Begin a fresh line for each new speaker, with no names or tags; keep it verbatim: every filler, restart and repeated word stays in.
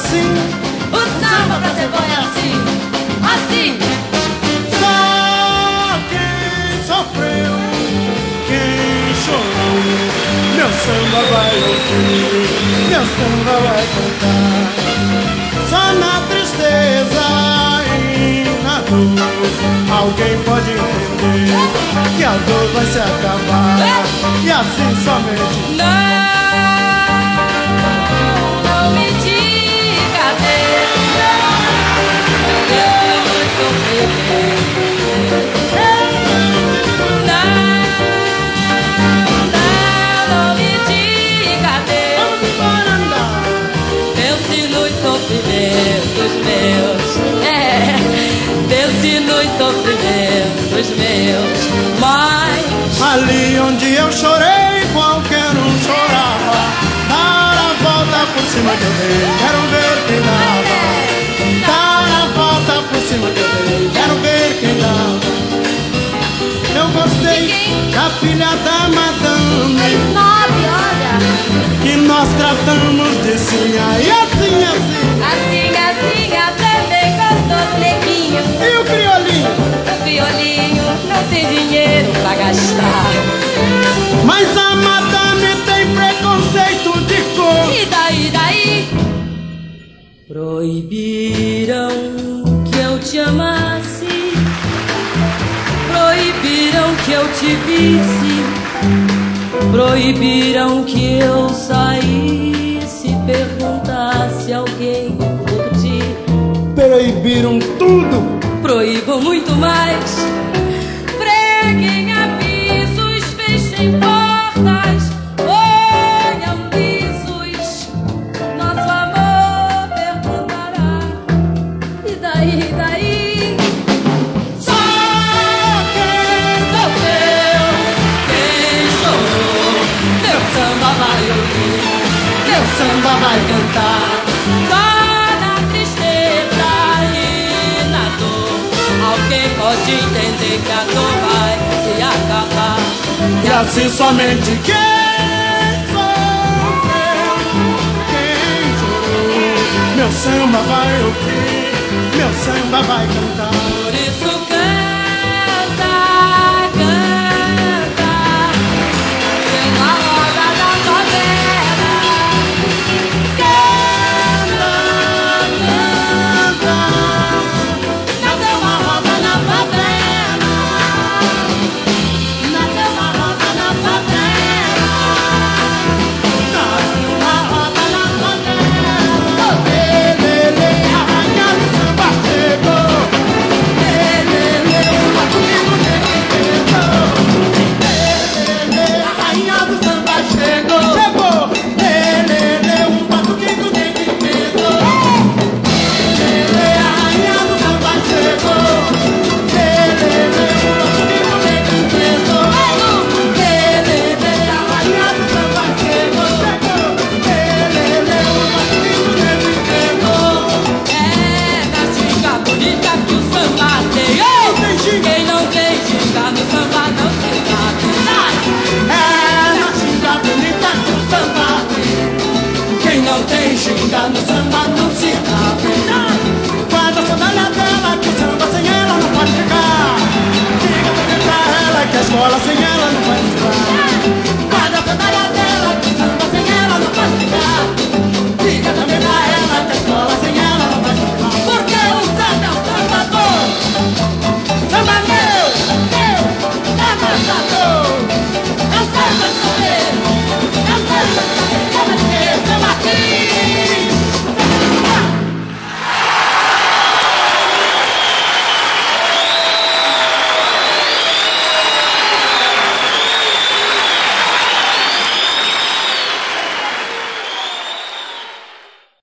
assim,
o samba pra ser bom é assim, assim.
Só quem sofreu, quem chorou, meu samba vai ouvir, meu samba vai cantar. Só na tristeza e na dor alguém pode entender que a dor vai se acabar, e assim somente.
Não, não me diga Deus, eu não estou feliz. Sofrimentos meus, mas
ali onde eu chorei, qualquer um chorava. Dar a volta por cima que eu dei, quero ver quem dava. Dar a volta por cima que eu dei, quero ver quem dava. Eu gostei da filha da madame,
nove, olha,
que nós tratamos de sim, e assim, assim.
Assim, assim, a também gostou do neguinho.
E o criolinho?
O criolinho não tem dinheiro pra gastar.
Mas a madame tem preconceito de cor.
E daí, daí?
Proibiram que eu te amasse, proibiram que eu te visse, proibiram que eu saísse, perguntasse alguém por ti.
Proibiram tudo.
Proíbam muito mais. Preguem avisos, fechem portas, ponham pisos. Nosso amor perguntará. E daí, e daí?
Só quem
sofreu, quem chorou, meu samba vai ouvir, meu samba vai cantar. Alguém pode entender que a dor vai se acabar,
e assim somente quem sofreu, quem chorou, meu samba vai ouvir, meu samba vai cantar.